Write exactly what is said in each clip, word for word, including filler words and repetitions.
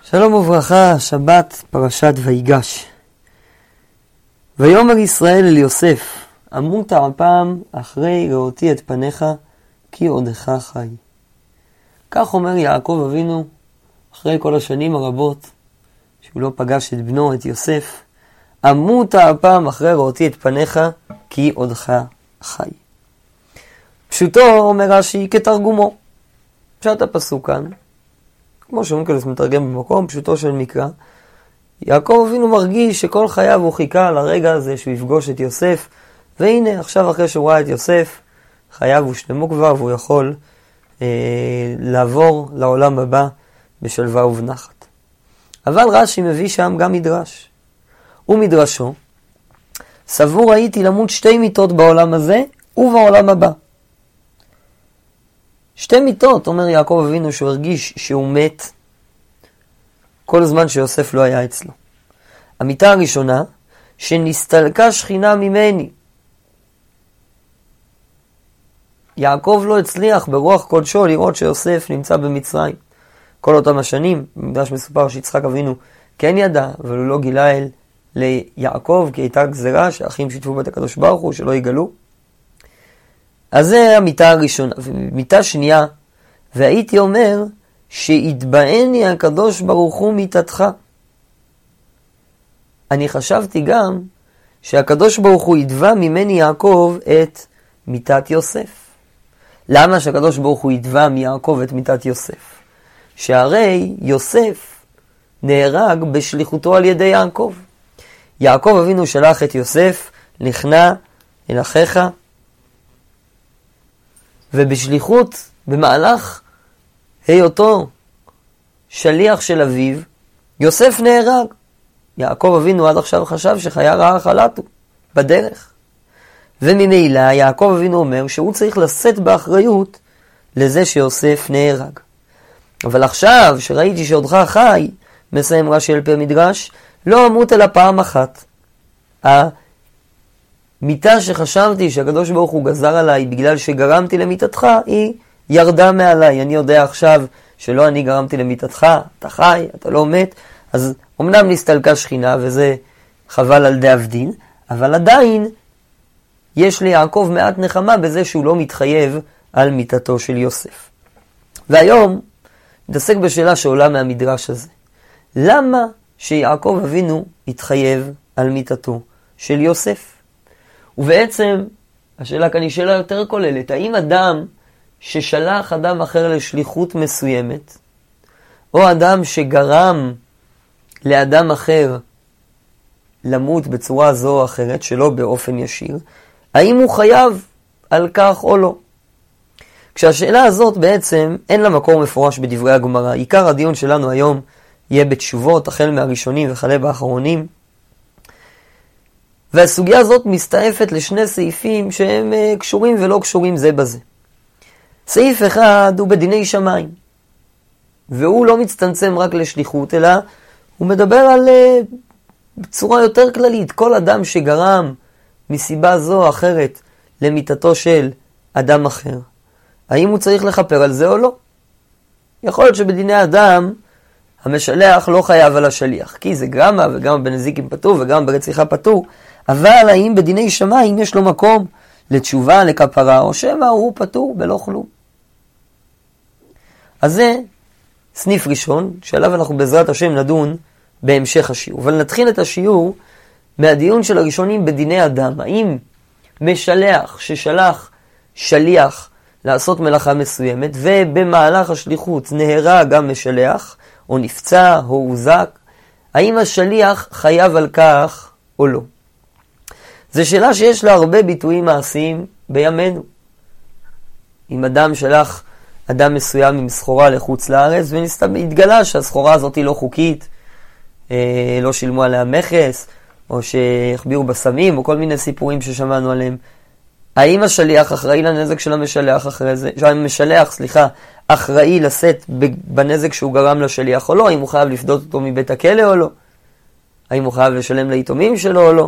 שלום וברכה, שבת פרשת ויגש. ויאמר ישראל אל יוסף, אמות הפעם אחרי ראותי את פניך, כי עודך חי. כך אומר יעקב אבינו, אחרי כל השנים הרבות, שהוא לא פגש את בנו, את יוסף, אמות הפעם אחרי ראותי את פניך, כי עודך חי. פשוטו אומר רש"י כתרגומו. פשט הפסוק כאן, כמו שאונקלוס מתרגם במקום, פשוטו של מקרא, יעקב אבינו מרגיש שכל חייו הוא חיכה לרגע הזה שהוא יפגוש את יוסף, והנה עכשיו אחרי שהוא ראה את יוסף, חייו הושלמו כבר והוא יכול אה, לעבור לעולם הבא בשלווה ובנחת. אבל רש"י מביא שם גם מדרש. ומדרשו, סבור הייתי למות שתי מיתות בעולם הזה ובעולם הבא. שתי מיתות, אומר יעקב אבינו, שהוא הרגיש שהוא מת כל זמן שיוסף לא היה אצלו. המיתה הראשונה, שנסתלקה שכינה ממני. יעקב לא הצליח ברוח קודשו לראות שיוסף נמצא במצרים. כל אותם השנים, במדרש מסופר שיצחק אבינו כן ידע, אבל הוא לא גילה אל ליעקב, כי הייתה גזרה שהאחים שיתפו בת הקדוש ברוך הוא, שלא יגלו. אז זה המיתה הראשונה. ומיתה שנייה, והייתי אומר שיתבעני הקדוש ברוך הוא מיתתך. אני חשבתי גם שהקדוש ברוך הוא יתבע ממני יעקב את מיתת יוסף. למה שהקדוש ברוך הוא יתבע מיעקב את מיתת יוסף? שהרי יוסף נהרג בשליחותו על ידי יעקב. יעקב אבינו שלח את יוסף, נכנע אל אחיך, ובשליחות, במהלך היותו שליח של אביו, יוסף נהרג. יעקב אבינו עד עכשיו חשב שחיה רעה חלטו בדרך. וממילא יעקב אבינו אומר שהוא צריך לשאת באחריות לזה שיוסף נהרג. אבל עכשיו שראיתי שעודך חי, מסיים רש"י על פי המדרש, לא אמות אלא פעם אחת. המיתה שחשבתי שהקדוש ברוך הוא גזר עליי בגלל שגרמתי למיתתך, היא ירדה מעליי. אני יודע עכשיו שלא אני גרמתי למיתתך, אתה חי, אתה לא מת, אז אמנם נסתלקה שכינה, וזה חבל על דאבדין, אבל עדיין יש ליעקב מעט נחמה בזה שהוא לא מתחייב על מיתתו של יוסף. והיום נתעסק בשאלה שעולה מהמדרש הזה. למה שיעקב אבינו התחייב על מיתתו של יוסף? ובעצם השאלה כאן היא שאלה יותר כוללת. האם אדם ששלח אדם אחר לשליחות מסוימת, או אדם שגרם לאדם אחר למות בצורה זו או אחרת, שלא באופן ישיר, האם הוא חייב על כך או לא? כשהשאלה הזאת בעצם אין לה מקור מפורש בדברי הגמרא. עיקר הדיון שלנו היום יהיה בתשובות, החל מהראשונים וכלה באחרונים. והסוגיה הזאת מסתעפת לשני סעיפים שהם קשורים ולא קשורים זה בזה. סעיף אחד הוא בדיני שמיים, והוא לא מצטמצם רק לשליחות, אלא הוא מדבר על בצורה יותר כללית. כל אדם שגרם מסיבה זו או אחרת למיתתו של אדם אחר, האם הוא צריך לכפר על זה או לא? יכול להיות שבדיני אדם המשלח לא חייב על השליח, כי זה גרמה וגם בנזיקים פטור וגם ברציחה פטור, אבל האם בדיני שמיים יש לו מקום לתשובה, לכפרה, או שמא הוא פטור בלא כלום? אז זה סניף ראשון, שעליו אנחנו בעזרת השם נדון בהמשך השיעור. אבל נתחיל את השיעור מהדיון של הראשונים בדיני אדם. האם משלח ששלח שליח לעשות מלאכה מסוימת, ובמהלך השליחות נהרג גם משלח, או נפצע, או הוזק, האם השליח חייב על כך או לא? זו שאלה שיש לה הרבה ביטויים מעשיים בימינו. אם אדם שלח אדם מסוים עם סחורה לחוץ לארץ, והתגלה שהסחורה הזאת היא לא חוקית, אה, לא שילמו עליה מכס, או שהחבירו בסמים, או כל מיני סיפורים ששמענו עליהם, האם השליח אחראי לנזק של המשלח אחרי זה, שהמשלח, סליחה, אחראי לשאת בנזק שהוא גרם לשליח או לא? האם הוא חייב לפדות אותו מבית הכלא או לא? האם הוא חייב לשלם ליתומים שלו או לא?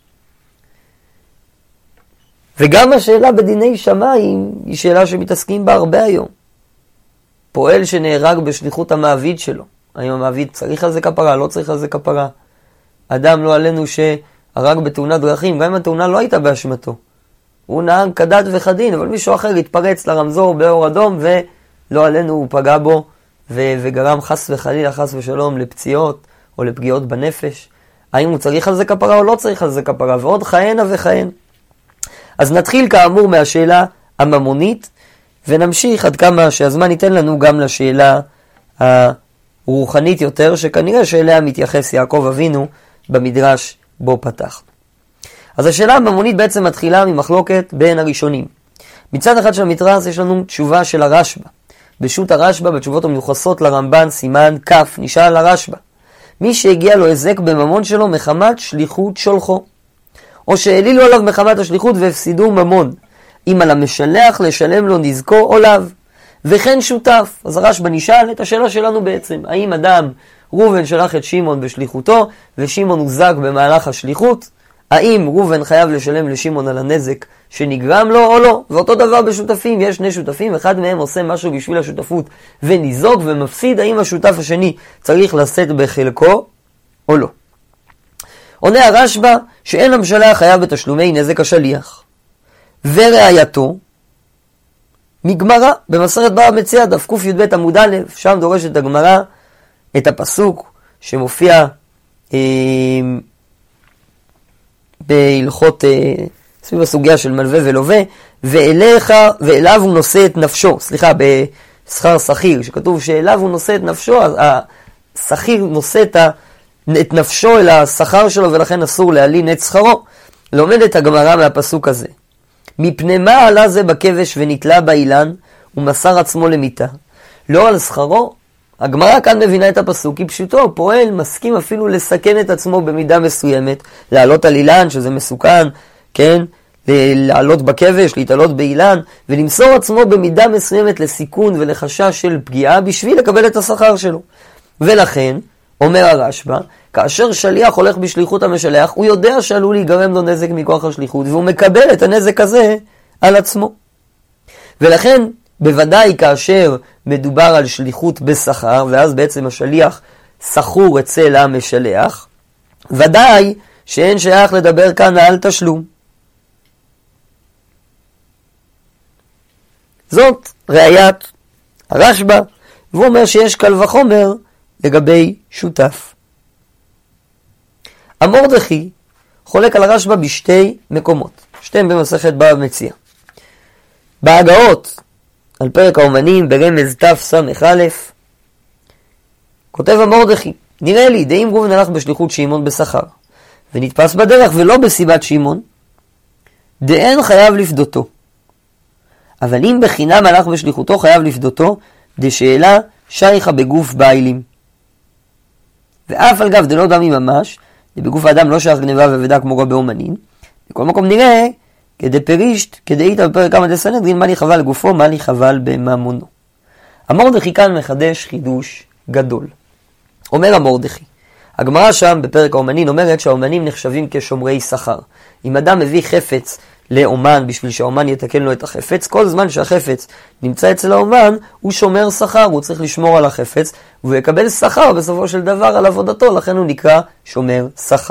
וגם השאלה בדיני שמיים היא שאלה שמתעסקים בה הרבה היום. פועל שנהרג בשליחות המעביד שלו, האם המעביד צריך על זה כפרה, לא צריך על זה כפרה. אדם לא עלינו שהרג בתאונת דרכים, גם אם התאונה לא הייתה באשמתו. הוא נהג כדת וכדין, אבל מישהו אחר התפרץ לרמזור באור אדום, ולא עלינו הוא פגע בו, ו- וגרם חס וחלילה, חס ושלום, לפציעות או לפגיעות בנפש. האם הוא צריך על זה כפרה או לא צריך על זה כפרה, ועוד חיינה וחיינה. אז נתחיל כאמור מהשאלה הממונית, ונמשיך עד כמה שהזמן ייתן לנו גם לשאלה הרוחנית יותר, שכנראה שאליה מתייחס יעקב אבינו במדרש בו פתח. אז השאלה הממונית בעצם מתחילה ממחלוקת בין הראשונים. מצד אחד של המדרש יש לנו תשובה של הרשב"א. בשו"ת הרשב"א, בתשובות המיוחסות לרמב"ן, סימן כף, נשאל הרשב"א: מי שהגיע לו היזק בממון שלו מחמת שליחות שולחו, או שהעלילו עליו מחמת השליחות והפסידו ממון, אם על המשלח לשלם לו נזקו או לאו, וכן שותף. אז הרשב"א נשאל את השאלה שלנו בעצם: האם אדם, ראובן שלח את שמעון בשליחותו, ושמעון הוזק במהלך השליחות, האם ראובן חייב לשלם לשמעון על הנזק שנגרם לו או לא? ואותו דבר בשותפים, יש שני שותפים, אחד מהם עושה משהו בשביל השותפות וניזוק ומפסיד, האם השותף השני צריך לשאת בחלקו או לא? עונה הרשב"א שאין המשלח חייב בתשלומי נזק השליח. וראייתו מגמרא במסכת בבא מציעא דף קי"ב עמוד א', שם דורשת הגמרא את הפסוק שמופיע אה, בהלכות אה, סביב הסוגיה של מלווה ולווה, ואליך ואליו הוא נושא את נפשו, סליחה, בשכר שכיר, שכתוב שאליו הוא נושא את נפשו, אז השכיר נושא את, ה, את נפשו אל השכר שלו, ולכן אסור להלין את שכרו. לומדת הגמרא מהפסוק הזה: מפני מה עלה זה בכבש ונתלה באילן ומסר עצמו למיתה? לא על שכרו. הגמרא כאן מבינה את הפסוק, כי פשוטו, פועל מסכים אפילו לסכן את עצמו במידה מסוימת, לעלות על אילן שזה מסוכן, כן, לעלות בכבש, להתעלות באילן, ולמסור עצמו במידה מסוימת לסיכון ולחשש של פגיעה בשביל לקבל את השכר שלו. ולכן, אומר הרשב"א, כאשר שליח הולך בשליחות המשלח, הוא יודע שעלול להיגרם לו נזק מכוח השליחות, והוא מקבל את הנזק הזה על עצמו. ולכן, בוודאי כאשר מדובר על שליחות בשכר, ואז בעצם השליח שכור אצל המשלח, ודאי שאין שייך לדבר כאן על תשלום. זאת ראיית הרשב"א, והוא אומר שיש קל וחומר לגבי שותף. המורדכי חולק על הרשב"א בשתי מקומות, שתיהם במסכת בבא מציעא. בהגאות על פרק האומנים ברמז תס"א כותב המורדכי: נראה לי דאם ראובן הלך בשליחות שמעון בשכר ונתפס בדרך ולא בסיבת שמעון, דאין חייב לפדותו. אבל אם בחינם הלך בשליחותו חייב לפדותו, דשאלה שייכה בגוף בעילים. ואף על גב דלא דמי ממש, בגוף האדם לא שייך גניבה ואבדה כמו רבי אומנים. בכל מקום נראה כדי פרישת, כדי איתה בפרק כמה דסנהדרין, מה לי חבל לגופו, מה לי חבל בממונו. המורדכי כאן מחדש חידוש גדול. אומר המורדכי, הגמרא שם בפרק האומנים אומרת שהאומנים נחשבים כשומרי שכר. אם אדם מביא חפץ לאומן בשביל שהאומן יתקן לו את החפץ, כל זמן שהחפץ נמצא אצל האומן, הוא שומר שכר, הוא צריך לשמור על החפץ, והוא יקבל שכר בסופו של דבר על עבודתו, לכן הוא נקרא שומר שכר.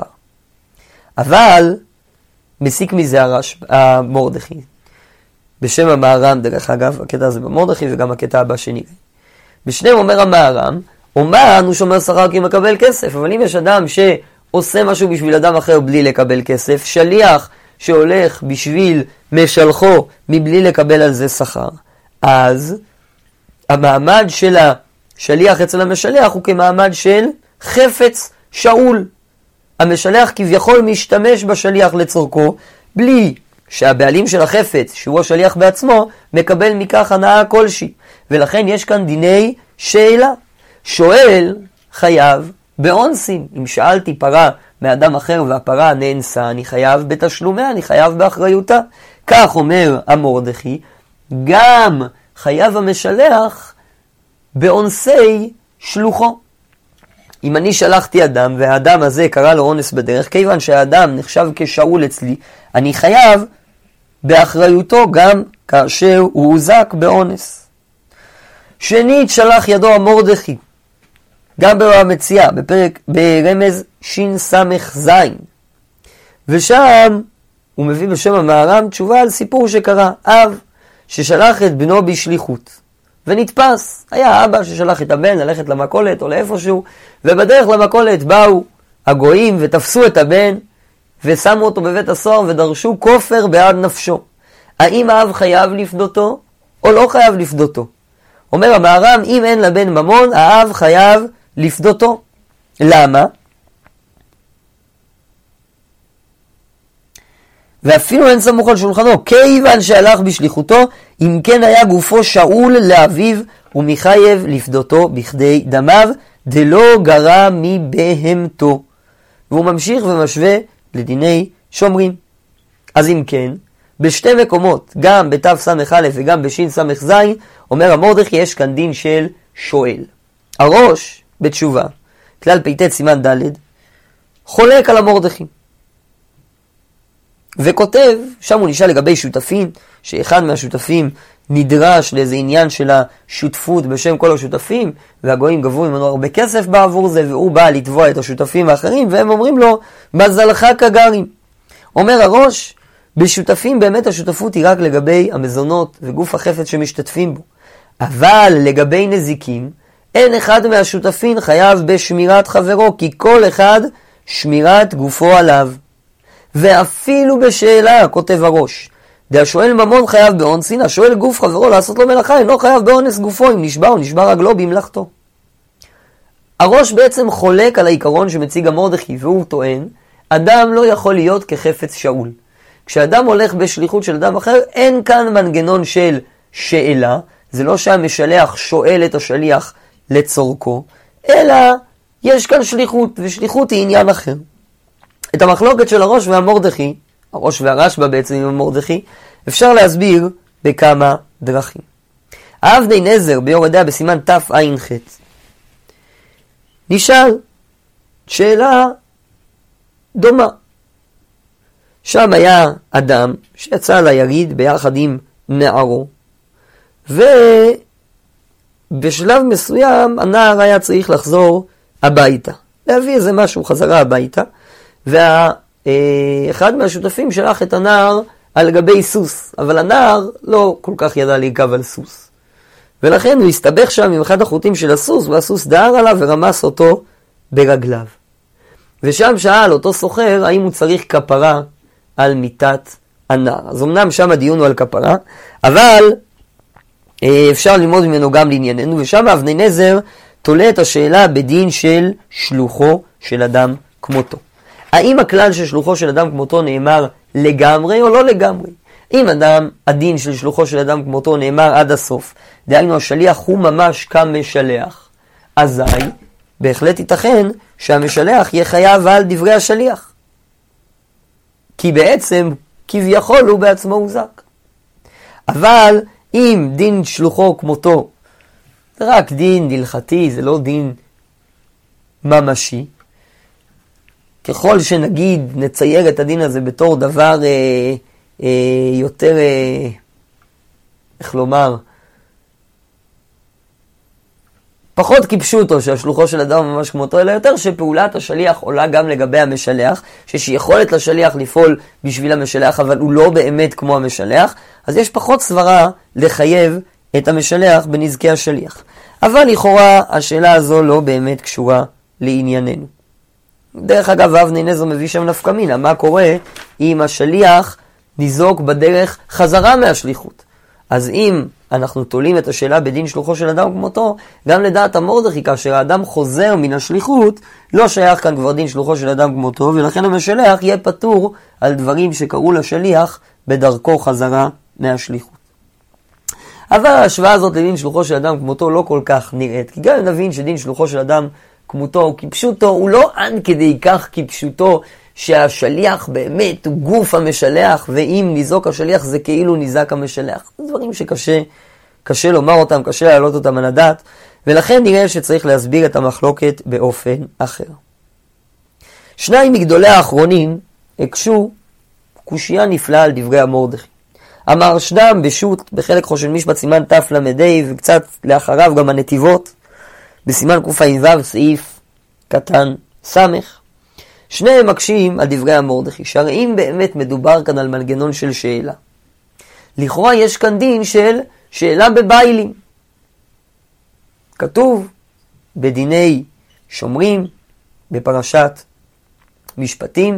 אבל מסיק מזה הרש, המורדכי, בשם המהר"ם, דרך אגב, הקטע הזה במורדכי וגם הקטע הבא שנראה. בשניהם אומר המהר"ם, אומן הוא שומר שכר כי מקבל כסף, אבל אם יש אדם שעושה משהו בשביל אדם אחר בלי לקבל כסף, שליח שהולך בשביל משלחו מבלי לקבל על זה שכר, אז המעמד של השליח אצל המשלח הוא כמעמד של חפץ שאול. המשלח כביכול משתמש בשליח לצורכו, בלי שהבעלים של החפץ, שהוא השליח בעצמו, מקבל מכך הנאה כלשהי. ולכן יש כאן דיני שאלה. שואל חייב באונסין. אם שאלתי פרה מאדם אחר והפרה נאנסה, אני חייב בתשלומיה, אני חייב באחריותה. כך אומר המורדכי, גם חייב המשלח באונסי שלוחו. אם אני שלחתי אדם והאדם הזה קרא לו אונס בדרך, כיוון שהאדם נחשב כשאול אצלי, אני חייב באחריותו גם כאשר הוא הוזק באונס. שנית, שלח ידו המורדכי גם במציאה, בפרק, ברמז שין סמך זין. ושם הוא מביא בשם המהר"ם תשובה על סיפור שקרה. אב ששלח את בנו בשליחות, ונתפס. היה אבא ששלח את הבן ללכת למכולת או לאיפשהו, ובדרך למכולת באו הגויים ותפסו את הבן, ושמו אותו בבית הסוהר ודרשו כופר בעד נפשו. האם האב חייב לפדותו או לא חייב לפדותו? אומר המהר"ם, אם אין לבן ממון, האב חייב לפדותו. למה? ואפילו אין סמוך על שולחנו, כיוון שהלך בשליחותו, אם כן היה גופו שאול לאביו, ומחייב לפדותו בכדי דמיו, דלא גרע מבהמתו. והוא ממשיך ומשווה לדיני שומרים. אז אם כן, בשתי מקומות, גם בתו סמך א' וגם בשין סמך זין, אומר המרדכי, יש כאן דין של שואל. הראש, בתשובה, כלל פ"ט סימן ד', חולק על המרדכי. וכותב, שם הוא נשאל לגבי שותפים, שאחד מהשותפים נדרש לאיזה עניין של השותפות בשם כל השותפים, והגויים גבו ממנו הרבה כסף בעבור זה, והוא בא לתבוע את השותפים האחרים, והם אומרים לו, מזלך כגרים. אומר הראש, בשותפים באמת השותפות היא רק לגבי המזונות וגוף החפץ שמשתתפים בו. אבל לגבי נזיקים, אין אחד מהשותפים חייב בשמירת חברו, כי כל אחד שמירת גופו עליו. ואפילו בשאלה, כותב הראש, דהשואל ממון חייב באונסין, השואל גוף חברו לעשות לו מלאכה, אינו חייב באונס גופו, אם נשבע או נשבע רגלו במלאכתו. הראש בעצם חולק על העיקרון שמציג המרדכי, והוא טוען, אדם לא יכול להיות כחפץ שאול. כשאדם הולך בשליחות של אדם אחר, אין כאן מנגנון של שאלה, זה לא שהמשלח שואל את השליח לצורכו, אלא יש כאן שליחות, ושליחות היא עניין אחר. את המחלוקת של הראש והמרדכי, הראש והרשב"א בעצם עם המרדכי, אפשר להסביר בכמה דרכים. האבני נזר ביור הדעה בסימן תע"ח נשאל שאלה דומה. שם היה אדם שיצא ליריד ביחד עם נערו, ובשלב מסוים הנער היה צריך לחזור הביתה, להביא איזה משהו חזרה הביתה, ואחד מהשותפים שלח את הנער על גבי סוס, אבל הנער לא כל כך ידע להיכב על סוס, ולכן הוא הסתבך שם עם אחד החוטים של הסוס, והסוס דהר עליו ורמס אותו ברגליו. ושם שאל אותו סוחר האם הוא צריך כפרה על מיטת הנער. אז אמנם שם הדיון הוא על כפרה, אבל אפשר ללמוד ממנו גם לענייננו, ושם אבני נזר תולה את השאלה בדין של שלוחו של אדם כמותו. האם הכלל של שלוחו של אדם כמותו נאמר לגמרי או לא לגמרי? אם אדם, הדין של שלוחו של אדם כמותו נאמר עד הסוף, דהיינו השליח הוא ממש כמשלח, אזי בהחלט ייתכן שהמשלח יהיה חייב על דברי השליח, כי בעצם כביכול הוא בעצמו הוזק. אבל אם דין שלוחו כמותו זה רק דין הלכתי, זה לא דין ממשי, ככל שנגיד נצייר את הדין הזה בתור דבר אה, אה, יותר, אה, איך לומר, פחות כפשוטו שהשלוחו של אדם ממש כמותו, אלא יותר שפעולת השליח עולה גם לגבי המשלח, שיש יכולת לשליח לפעול בשביל המשלח, אבל הוא לא באמת כמו המשלח, אז יש פחות סברה לחייב את המשלח בנזקי השליח. אבל לכאורה השאלה הזו לא באמת קשורה לענייננו. דרך אגב, אבני נזר מביא שם נפקא מינה, מה קורה אם השליח ניזוק בדרך חזרה מהשליחות? אז אם אנחנו תולים את השאלה בדין שלוחו של אדם כמותו, גם לדעת המרדכי, כאשר האדם חוזר מן השליחות, לא שייך כאן כבר דין שלוחו של אדם כמותו, ולכן המשלח יהיה פטור על דברים שקראו לשליח בדרכו חזרה מהשליחות. אבל ההשוואה הזאת לדין שלוחו של אדם כמותו לא כל כך נראית, כי גם נבין שדין שלוחו של אדם כמותו כפשוטו, הוא לא עד כדי כך כפשוטו שהשליח באמת הוא גוף המשלח, ואם ניזוק השליח זה כאילו ניזק המשלח. זה דברים שקשה קשה לומר אותם, קשה להעלות אותם על הדעת, ולכן נראה שצריך להסביר את המחלוקת באופן אחר. שניים מגדולי האחרונים הקשו קושייה נפלאה על דברי המרדכי. אמר שדם בשו"ת בחלק חושן משפט סימן תף למדי, וקצת לאחריו גם הנתיבות, בסימן קע"ו סעיף קטן סמך. שניהם מקשים על דברי המרדכי, שהרי אם באמת מדובר כאן על מנגנון של שאלה, לכאורה יש כאן דין של שאלה בביילים. כתוב בדיני שומרים, בפרשת משפטים,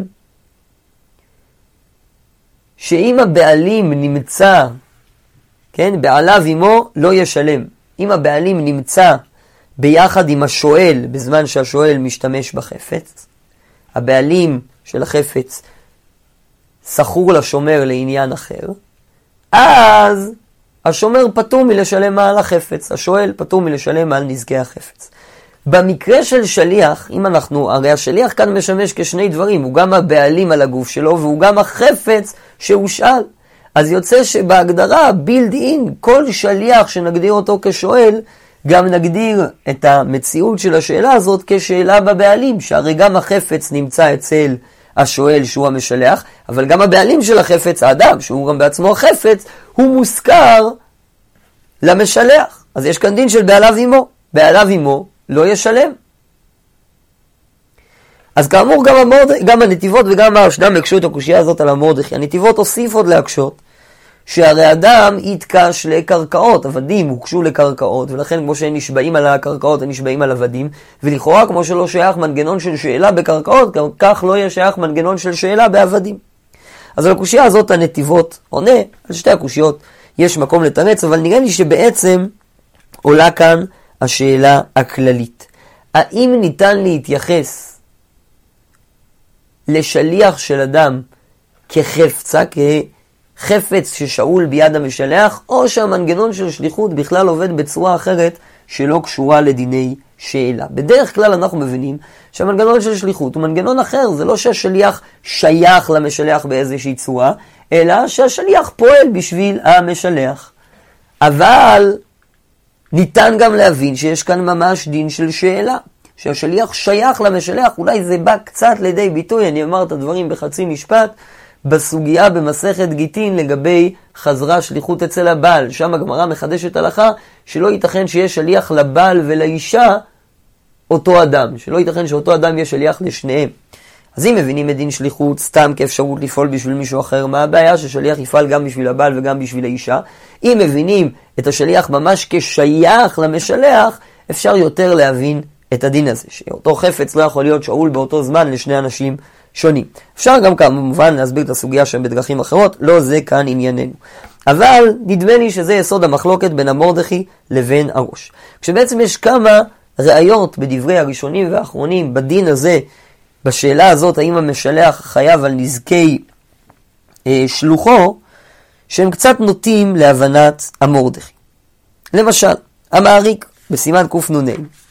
שאם הבעלים נמצא, כן, בעליו עמו לא ישלם. אם הבעלים נמצא ביחד עם השואל בזמן שהשואל משתמש בחפץ, הבעלים של החפץ סחור לשומר לעניין אחר, אז השומר פטור מלשלם על החפץ, השואל פטור מלשלם על נזקי החפץ. במקרה של שליח, אם אנחנו, הרי השליח כאן משמש כשני דברים, הוא גם הבעלים על הגוף שלו והוא גם החפץ שהושאל. אז יוצא שבהגדרה בילד אין, כל שליח שנגדיר אותו כשואל, גם נגדיר את המציאות של השאלה הזאת כשאלה בבעלים, שהרי גם החפץ נמצא אצל השואל שהוא המשלח, אבל גם הבעלים של החפץ, האדם שהוא גם בעצמו החפץ, הוא מוזכר למשלח. אז יש כאן דין של בעליו עמו, בעליו עמו לא ישלם. אז כאמור גם, המורד... גם הנתיבות וגם הרשד"ם הקשו את הקושייה הזאת על המרדכי. הנתיבות הוסיף עוד להקשות, שהרי אדם יתקש לקרקעות, עבדים הוקשו לקרקעות, ולכן כמו שהם נשבעים על הקרקעות, הם נשבעים על עבדים, ולכאורה כמו שלא שייך מנגנון של שאלה בקרקעות, כך לא יהיה שייך מנגנון של שאלה בעבדים. אז על הקושייה הזאת הנתיבות עונה, על שתי הקושיות יש מקום לתרץ, אבל נראה לי שבעצם עולה כאן השאלה הכללית. האם ניתן להתייחס לשליח של אדם כחפצה, כחפץ ששאול ביד המשלח, או שהמנגנון של שליחות בכלל עובד בצורה אחרת שלא קשורה לדיני שאלה? בדרך כלל אנחנו מבינים שהמנגנון של שליחות הוא מנגנון אחר, זה לא שהשליח שייך למשלח באיזושהי צורה, אלא שהשליח פועל בשביל המשלח. אבל ניתן גם להבין שיש כאן ממש דין של שאלה, שהשליח שייך למשלח. אולי זה בא קצת לידי ביטוי, אני אמר את הדברים בחצי משפט, בסוגיה במסכת גיטין לגבי חזרה שליחות אצל הבעל. שם הגמרא מחדשת הלכה שלא ייתכן שיש שליח לבעל ולאישה אותו אדם, שלא ייתכן שאותו אדם יהיה שליח לשניהם. אז אם מבינים את דין שליחות סתם כאפשרות לפעול בשביל מישהו אחר, מה הבעיה ששליח יפעל גם בשביל הבעל וגם בשביל האישה? אם מבינים את השליח ממש כשייך למשלח, אפשר יותר להבין את הדין הזה, שאותו חפץ לא יכול להיות שאול באותו זמן לשני אנשים שונים. אפשר גם כמובן להסביר את הסוגיה שהם בדרכים אחרות, לא זה כאן ענייננו. אבל נדמה לי שזה יסוד המחלוקת בין המרדכי לבין הראש. כשבעצם יש כמה ראיות בדברי הראשונים והאחרונים בדין הזה, בשאלה הזאת האם המשלח חייב על נזקי אה, שלוחו, שהם קצת נוטים להבנת המרדכי. למשל, המעריק בסימן קנ"ה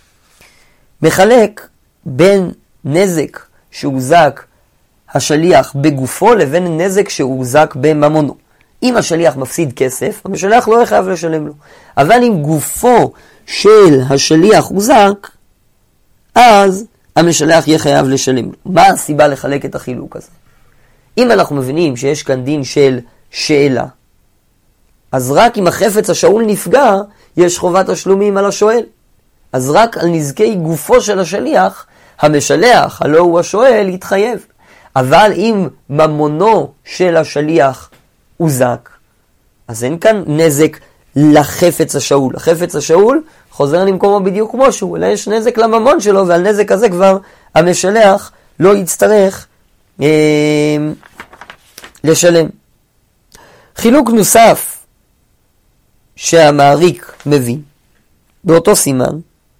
מחלק בין נזק שהוזק השליח בגופו לבין נזק שהוזק בממונו. אם השליח מפסיד כסף, המשלח לא חייב לשלם לו. אבל אם גופו של השליח הוזק, אז המשלח יהיה חייב לשלם לו. מה הסיבה לחלק את החילוק הזה? אם אנחנו מבינים שיש כאן דין של שאלה, אז רק אם החפץ השאול נפגע, יש חובת תשלומים על השואל. אז רק על נזקי גופו של השליח, המשלח, הלא הוא השואל, יתחייב. אבל אם ממונו של השליח הוזק, אז אין כאן נזק לחפץ השאול. החפץ השאול חוזר למקומו בדיוק כמו שהוא, אלא יש נזק לממון שלו, ועל נזק הזה כבר המשלח לא יצטרך אה, לשלם. חילוק נוסף שהמעריק מבין באותו סימן,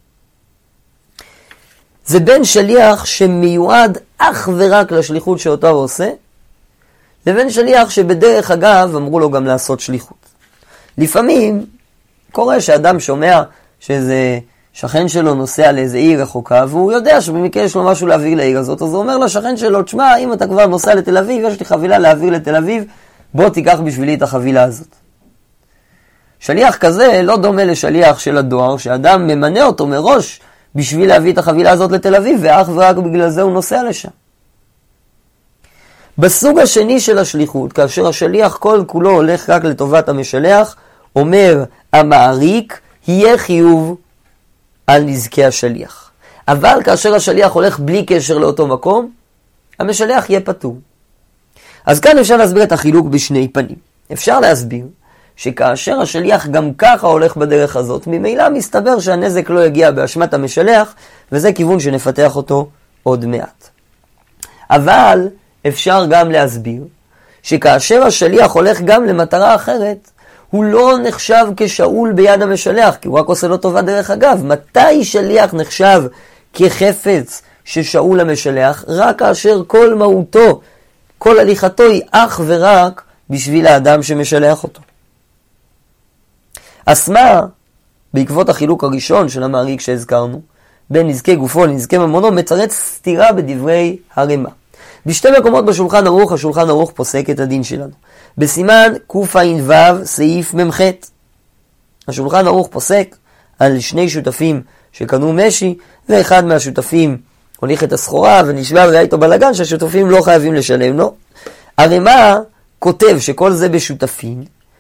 זה בין שליח שמיועד אך ורק לשליחות שאותו הוא עושה, לבין שליח שבדרך אגב אמרו לו גם לעשות שליחות. לפעמים קורה שאדם שומע שאיזה שכן שלו נוסע לאיזה עיר רחוקה, והוא יודע שבמקרה יש לו משהו להעביר לעיר הזאת, אז הוא אומר לשכן שלו, תשמע, אם אתה כבר נוסע לתל אביב, יש לי חבילה להעביר לתל אביב, בוא תיקח בשבילי את החבילה הזאת. שליח כזה לא דומה לשליח של הדואר, שאדם ממנה אותו מראש בשביל להביא את החבילה הזאת לתל אביב, ואך ורק בגלל זה הוא נוסע לשם. בסוג השני של השליחות, כאשר השליח כל כולו הולך רק לטובת המשלח, אומר המעריק, יהיה חיוב על נזקי השליח. אבל כאשר השליח הולך בלי קשר לאותו מקום, המשלח יהיה פטור. אז כאן אפשר להסביר את החילוק בשני פנים. אפשר להסביר שכאשר השליח גם ככה הולך בדרך הזאת, ממילא מסתבר שהנזק לא יגיע באשמת המשלח, וזה כיוון שנפתח אותו עוד מעט. אבל אפשר גם להסביר שכאשר השליח הולך גם למטרה אחרת, הוא לא נחשב כשאול ביד המשלח, כי הוא רק עושה לו טובה דרך אגב. מתי שליח נחשב כחפץ ששאול המשלח? רק כאשר כל מהותו, כל הליכתו היא אך ורק בשביל האדם שמשלח אותו. אז מה, בעקבות החילוק הראשון של המעריק שהזכרנו, בין נזקי גופו לנזקי ממונו, מצרץ סתירה בדברי הרמ"א. בשתי מקומות בשולחן ערוך, השולחן ערוך פוסק את הדין שלנו. בסימן קע"ו סעיף ממ"ח. השולחן ערוך פוסק על שני שותפים שקנו משי, ואחד מהשותפים הוליך את הסחורה ונשבע והיה איתו בלגן שהשותפים לא חייבים לשלם לו. הרמ"א כותב שכל זה בשותפים,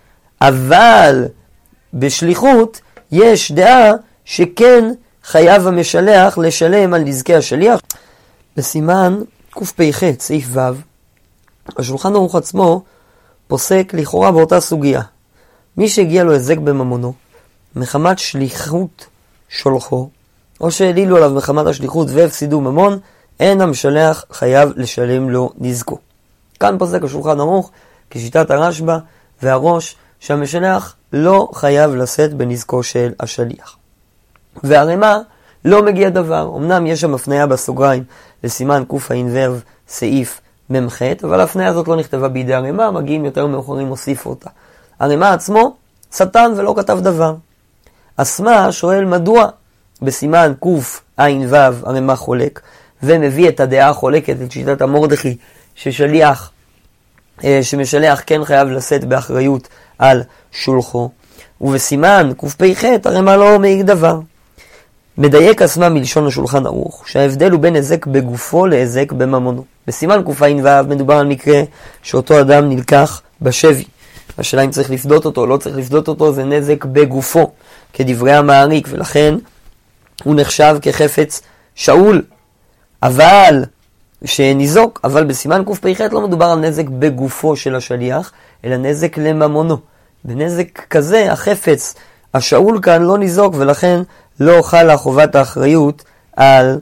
אבל בשליחות יש דעה שכן חייב המשלח לשלם על נזקי השליח. בסימן קפ"ח סעיף ו', השולחן ערוך עצמו פוסק לכאורה באותה סוגיה. מי שהגיע לו היזק בממונו מחמת שליחות שולחו, או שהעלילו עליו מחמת השליחות והפסידו ממון, אין המשלח חייב לשלם לו נזקו. כאן פוסק השולחן ערוך כשיטת הרשב"א והראש שהמשלח לא חייב לשאת בנזקו של השליח. והרמ"א לא מגיע דבר. אמנם יש שם הפניה בסוגריים לסימן קע"ו סעיף ממ"ח, אבל ההפניה הזאת לא נכתבה בידי הרמ"א, מגיעים יותר מאוחרים הוסיפו אותה. הרמ"א עצמו סתן ולא כתב דבר. אסמה שואל מדוע בסימן קע"ו הרמ"א חולק, ומביא את הדעה החולקת, את שיטת המורדכי, ששליח, שמשלח כן חייב לשאת באחריות על שולחו, ובסימן קפ"ח הרמ"א לא מעיק דבר. מדייק אסמה מלשון השולחן ערוך שההבדל הוא בין היזק בגופו להיזק בממונו. בסימן קע"ו מדובר על מקרה שאותו אדם נלקח בשבי. השאלה אם צריך לפדות אותו או לא צריך לפדות אותו, זה נזק בגופו כדברי המעריק, ולכן הוא נחשב כחפץ שאול, אבל שניזוק. אבל בסימן קפ"ח לא מדובר על נזק בגופו של השליח, אלא נזק לממונו. בנזק כזה החפץ השאול כאן לא ניזוק, ולכן לא חלה חובת האחריות על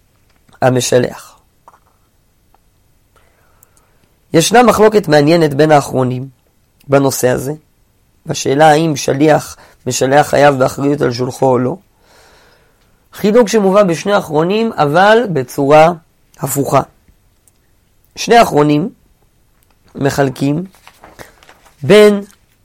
המשלח. ישנה מחלוקת מעניינת בין האחרונים בנושא הזה, בשאלה האם שליח משלח חייב באחריות על שולחו או לא. חילוק שמובא בשני האחרונים, אבל בצורה הפוכה. שני האחרונים מחלקים בין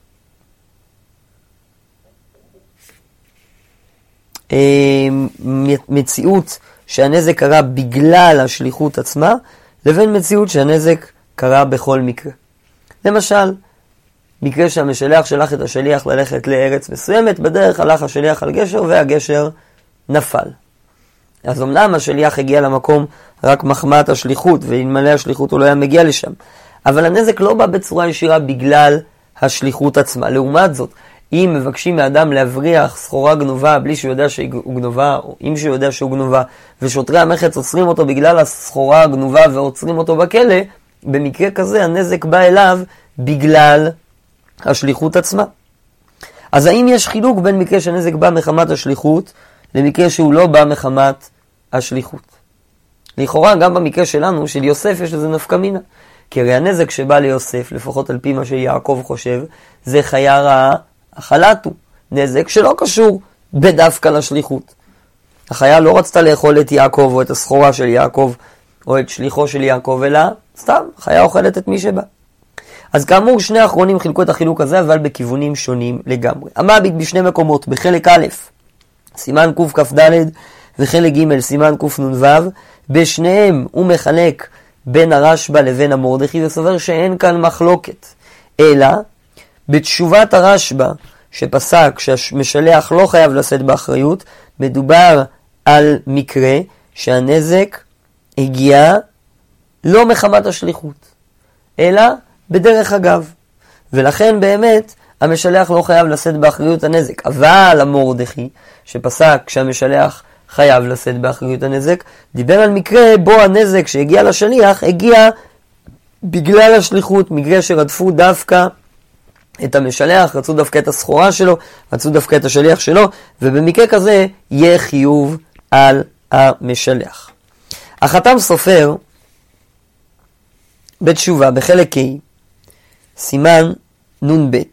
מציאות שהנזק קרה בגלל השליחות עצמה, לבין מציאות שהנזק קרה בכל מקרה. למשל, מקרה שהמשלח שלח את השליח ללכת לארץ מסוימת, בדרך הלך השליח על גשר והגשר נפל. אז אמנם השליח הגיע למקום רק מחמת השליחות, ואלמלא השליחות הוא לא היה מגיע לשם. אבל הנזק לא בא בצורה ישירה בגלל השליחות עצמה. לעומת זאת, אם מבקשים מאדם להבריח סחורה גנובה בלי שהוא יודע שהוא גנובה, או אם שהוא יודע שהוא גנובה, ושוטרי המחץ עוצרים אותו בגלל הסחורה הגנובה ועוצרים אותו בכלא, במקרה כזה הנזק בא אליו בגלל השליחות עצמה. אז האם יש חילוק בין מקרה שהנזק בא מחמת השליחות למקרה שהוא לא בא מחמת השליחות? לכאורה גם במקרה שלנו, של יוסף, יש לזה נפקא מינה. כי הרי הנזק שבא ליוסף, לפחות על פי מה שיעקב חושב, זה חיה רעה החלטו, נזק שלא קשור בדווקא לשליחות. החיה לא רצתה לאכול את יעקב או את הסחורה של יעקב או את שליחו של יעקב, אלא סתם, החיה אוכלת את מי שבא. אז כאמור שני האחרונים חילקו את החילוק הזה, אבל בכיוונים שונים לגמרי. המעביד בשני מקומות, בחלק א', סימן קכ"ד, וחלק ג', סימן קנ"ו, בשניהם הוא מחלק בין הרשב"א לבין המורדכי, וסובר שאין כאן מחלוקת, אלא בתשובת הרשב"א שפסק שהמשלח לא חייב לשאת באחריות, מדובר על מקרה שהנזק הגיע לא מחמת השליחות, אלא בדרך אגב. ולכן באמת המשלח לא חייב לשאת באחריות הנזק. אבל המורדכי, שפסק שהמשלח חייב לשאת באחריות הנזק, דיבר על מקרה בו הנזק שהגיע לשליח הגיע בגלל השליחות, מקרה שרדפו דווקא את המשלח, רצו דווקא את הסחורה שלו, רצו דווקא את השליח שלו, ובמקרה כזה יהיה חיוב על המשלח. החתם סופר בתשובה בחלק ה' סימן נון ב'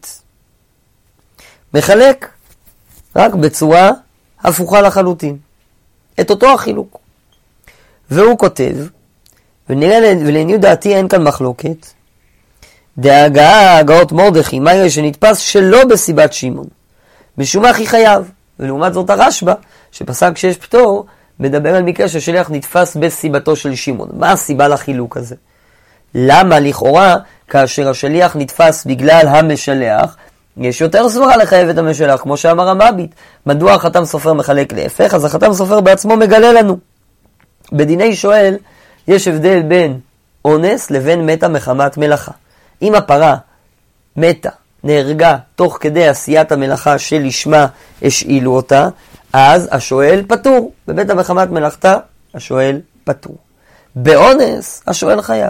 מחלק רק בצורה הפוכה לחלוטין את אותו החילוק, והוא כותב, ונראה ולעניות דעתי אין כאן מחלוקת, דאגה הגאות מרדכי מהי שנתפס שלא בסיבת שמעון משום מה הכי חייב. ולעומת זאת הרשב"א שפסק שיש פטור מדבר על מקרה ששליח נתפס בסיבתו של שמעון. מה הסיבה לחילוק הזה? למה לכאורה כאשר השליח נתפס בגלל המשלח יש יותר סברה לחייב את המשלח, כמו שאמר המביט? מדוע החתם סופר מחלק להפך? אז החתם סופר בעצמו מגלה לנו, בדיני שואל יש הבדל בין אונס לבין מתה מחמת מלאכה. אם הפרה מתה, נהרגה תוך כדי עשיית המלאכה שלשמה השאילו אותה, אז השואל פטור. בבית המחמת מלאכתה השואל פטור. באונס השואל חייב.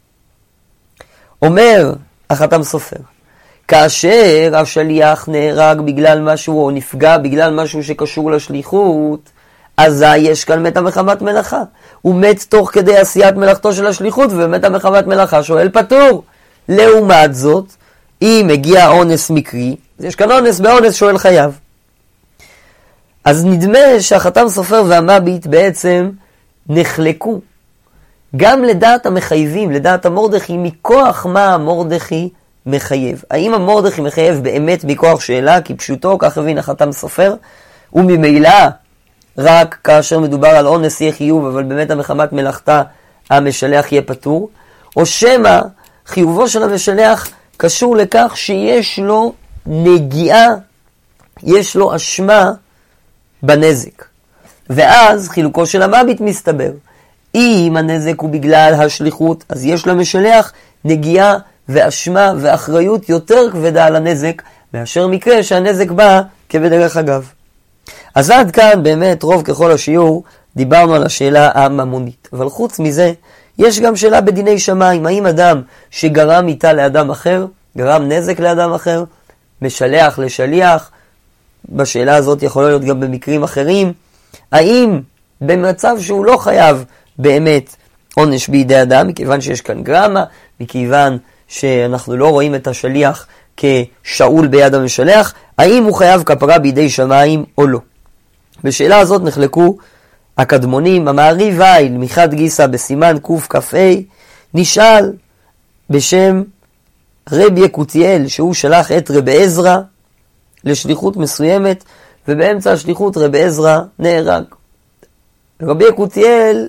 אומר החתם סופר, כאשר השליח נהרג בגלל משהו או נפגע בגלל משהו שקשור לשליחות, אזי יש כאן מתה מחמת מלאכה. הוא מת תוך כדי עשיית מלאכתו של השליחות, ומתה מחמת מלאכה שואל פטור. לעומת זאת, אם הגיע אונס מקרי, אז יש כאן אונס, באונס שואל חייב. אז נדמה שהחתם סופר והמביט בעצם נחלקו גם לדעת המחייבים, לדעת המורדכי, מכוח מה המורדכי מחייב. האם המורדכי מחייב באמת מכוח שאלה, כי פשוטו, כך הבין החתם סופר, וממילא רק כאשר מדובר על אונס יהיה חיוב, אבל באמת המחמת מלאכתה המשלח יהיה פטור, או שמה חיובו של המשלח קשור לכך שיש לו נגיעה, יש לו אשמה בנזק. ואז חילוקו של המביט מסתבר. אם הנזק הוא בגלל השליחות, אז יש למשלח נגיעה ואשמה ואחריות יותר כבדה על הנזק, מאשר מקרה שהנזק בא כבדרך אגב. אז עד כאן באמת רוב ככל השיעור דיברנו על השאלה הממונית. אבל חוץ מזה, יש גם שאלה בדיני שמיים. האם אדם שגרם איתה לאדם אחר, גרם נזק לאדם אחר, משלח לשליח, בשאלה הזאת יכול להיות גם במקרים אחרים, האם במצב שהוא לא חייב באמת עונש בידי אדם, מכיוון שיש כאן גרמה, מכיוון שאנחנו לא רואים את השליח כשאול ביד המשלח, האם הוא חייב כפרה בידי שמיים או לא? בשאלה הזאת נחלקו הקדמונים. המעריב וייל מחד גיסא בסימן קכ"ה נשאל בשם רב יקותיאל, שהוא שלח את רב עזרא לשליחות מסוימת, ובאמצע השליחות רב עזרא נהרג. רבי יקותיאל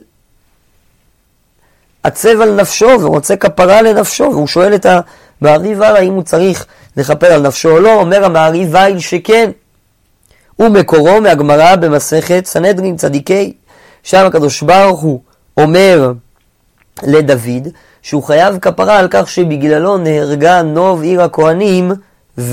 עצב על נפשו ורוצה כפרה לנפשו, והוא שואל את המעריב וייל האם הוא צריך לכפר על נפשו או לא. אומר המעריב וייל שכן, ומקורו מהגמרא במסכת סנהדרין צדיקי, שם הקדוש ברוך הוא אומר לדוד שהוא חייב כפרה על כך שבגללו נהרגה נוב עיר הכהנים ו...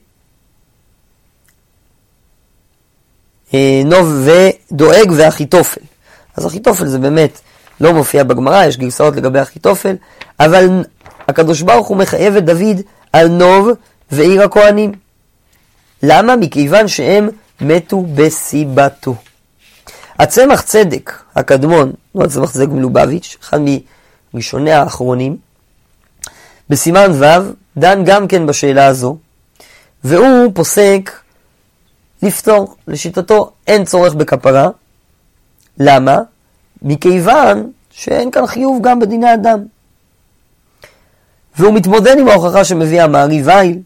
נוב ודואג ואחיתופל. אז אחיתופל זה באמת לא מופיע בגמרא, יש גרסאות לגבי אחיתופל, אבל הקדוש ברוך הוא מחייב את דוד על נוב ועיר הכהנים. למה? מכיוון שהם מתו בסיבתו. הצמח צדק הקדמון, הוא הצמח צדק מלובביץ', אחד מראשוני האחרונים, בסימן ו' דן גם כן בשאלה הזו, והוא פוסק לפתור. לשיטתו אין צורך בכפרה. למה? מכיוון שאין כאן חיוב גם בדיני אדם. והוא מתמודד עם ההוכחה שמביא המעריב וייל.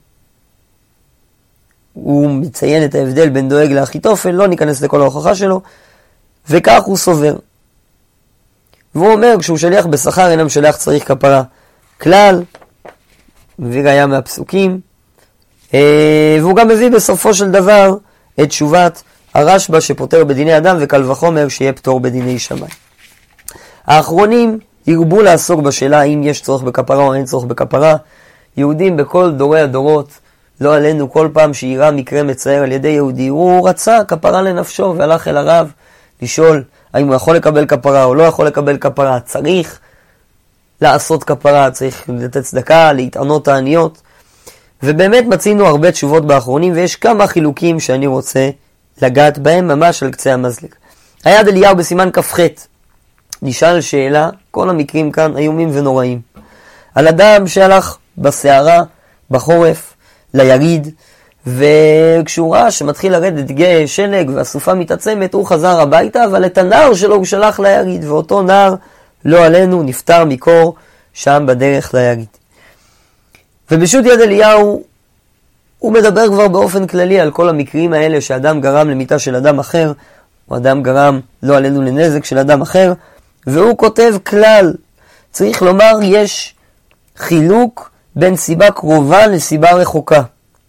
הוא מציין את ההבדל בין דואג לאחיתופל, לא ניכנס לכל ההוכחה שלו, וכך הוא סובר. והוא אומר, כשהוא שליח בשכר אינם שליח צריך כפרה כלל, מביא ראיה מהפסוקים, והוא גם מביא בסופו של דבר את תשובת הרשב"א שפותר בדיני אדם, וקל וחומר שיהיה פטור בדיני שמיים. האחרונים ירבו לעסוק בשאלה האם יש צורך בכפרה או אין צורך בכפרה. יהודים בכל דורי הדורות לא עלינו כל פעם שיראה מקרה מצער על ידי יהודי, הוא רצה כפרה לנפשו והלך אל הרב לשאול האם הוא יכול לקבל כפרה או לא יכול לקבל כפרה, צריך לעשות כפרה, צריך לתת צדקה, להתענות העניות. ובאמת מצינו הרבה תשובות באחרונים, ויש כמה חילוקים שאני רוצה לגעת בהם ממש על קצה המזלג. היד אליהו בסימן כ"ח נשאל שאלה, כל המקרים כאן איומים ונוראים, על אדם שהלך בסערה בחורף ליריד, וכשהוא ראה שמתחיל לרדת גיא שלג והסופה מתעצמת, הוא חזר הביתה, אבל את הנער שלו הוא שלח ליריד, ואותו נער לא עלינו נפטר מקור שם בדרך ליריד. ובשו"ת יד אליהו הוא מדבר כבר באופן כללי על כל המקרים האלה שאדם גרם למיתה של אדם אחר, או אדם גרם לא עלינו לנזק של אדם אחר, והוא כותב כלל, צריך לומר יש חילוק בין סיבה קרובה לסיבה רחוקה.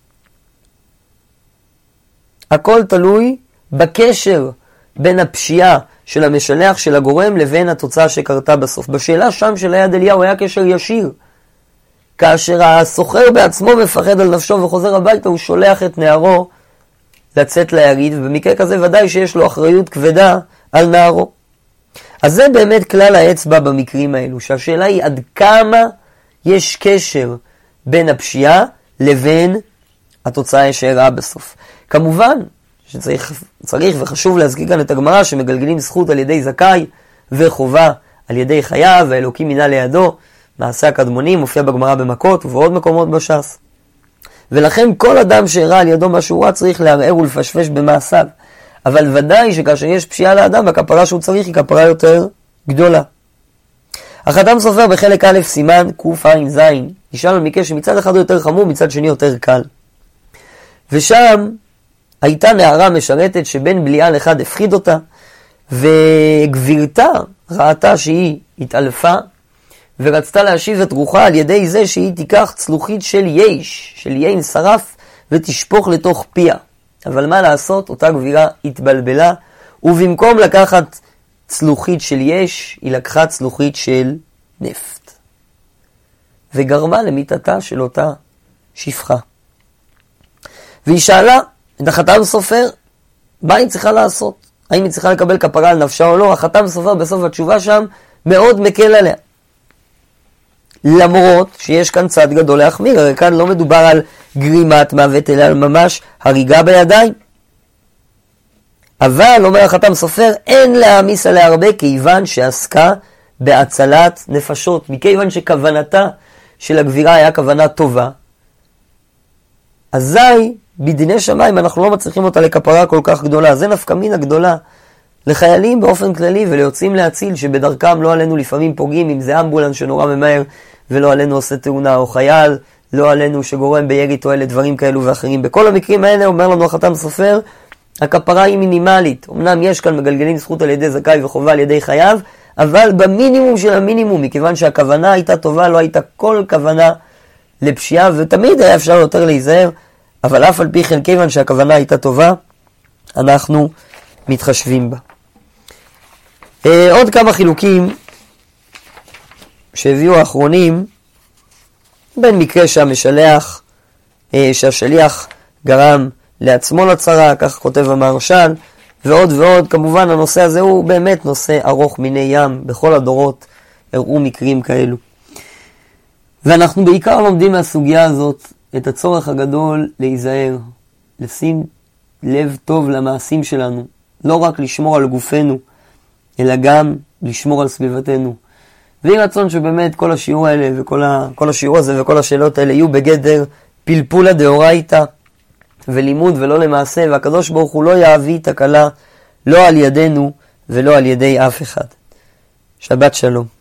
הכל תלוי בקשר בין הפשיעה של המשלח של הגורם לבין התוצאה שקרתה בסוף. בשאלה שם של היד אליהו היה קשר ישיר. כאשר הסוחר בעצמו מפחד על נפשו וחוזר הביתה, הוא שולח את נערו לצאת ליריד, ובמקרה כזה ודאי שיש לו אחריות כבדה על נערו. אז זה באמת כלל האצבע במקרים האלו, שהשאלה היא עד כמה יש קשר בין הפשיעה לבין התוצאה שאירעה בסוף. כמובן שצריך צריך וחשוב להזכיר כאן את הגמרא שמגלגלים זכות על ידי זכאי וחובה על ידי חייב, והאלוקים מינה לידו, מעשה הקדמונים מופיע בגמרא במכות ובעוד מקומות בש"ס. ולכן כל אדם שאירע על ידו משהו רע צריך לערער ולפשפש במעשיו. אבל ודאי שכאשר יש פשיעה לאדם, הכפרה שהוא צריך היא כפרה יותר גדולה. החתם סופר בחלק א' סימן קע"ז נשאל על מקרה שמצד אחד הוא יותר חמור, מצד שני יותר קל. ושם הייתה נערה משרתת שבן בליעל אחד הפחיד אותה, וגבירתה ראתה שהיא התעלפה, ורצתה להשיב את רוחה על ידי זה שהיא תיקח צלוחית של יש, של יין שרף, ותשפוך לתוך פיה. אבל מה לעשות? אותה גבירה התבלבלה, ובמקום לקחת צלוחית של יש, היא לקחה צלוחית של נפט. וגרמה למיתתה של אותה שפחה. והיא שאלה את החתם סופר, מה היא צריכה לעשות? האם היא צריכה לקבל כפרה על נפשה או לא? החתם סופר בסוף התשובה שם מאוד מקל עליה. למרות שיש כאן צד גדול להחמיר, הרי כאן לא מדובר על גרימת מוות, אלא על ממש הריגה בידיים. אבל, אומר החתם סופר, אין להעמיס עליה הרבה, כיוון שעסקה בהצלת נפשות, מכיוון שכוונתה של הגבירה היה כוונה טובה. אזי, בדיני שמיים אנחנו לא מצליחים אותה לכפרה כל כך גדולה. זה נפקא מינה גדולה לחיילים באופן כללי וליוצאים להציל, שבדרכם לא עלינו לפעמים פוגעים, אם זה אמבולנס שנורא ממהר ולא עלינו עושה תאונה, או חייל לא עלינו שגורם בירי תועלת, דברים כאלו ואחרים. בכל המקרים האלה אומר לנו החתם סופר, הכפרה היא מינימלית. אמנם יש כאן מגלגלים זכות על ידי זכאי וחובה על ידי חייב, אבל במינימום של המינימום, מכיוון שהכוונה הייתה טובה, לא הייתה כל כוונה לפשיעה, ותמיד היה אפשר יותר להיזהר, אבל אף על פי כן, כיוון שהכוונה הייתה טובה, אנחנו מתחשבים בה. אה, עוד כמה חילוקים שהביאו האחרונים, בין מקרה שהמשלח, אה, שהשליח גרם לעצמו לצרה, כך כותב המהרש"ל, ועוד ועוד. כמובן הנושא הזה הוא באמת נושא ארוך מיני ים, בכל הדורות הראו מקרים כאלו. ואנחנו בעיקר לומדים מהסוגיה הזאת את הצורך הגדול להיזהר, לשים לב טוב למעשים שלנו, לא רק לשמור על גופנו, אלא גם לשמור על סביבתנו. ויהי רצון שבאמת כל השיעור האלה וכל ה, כל השיעור הזה וכל השאלות האלה יהיו בגדר פלפולה דאורייתא ולימוד ולא למעשה, והקדוש ברוך הוא לא יעביא תקלה לא על ידינו ולא על ידי אף אחד. שבת שלום.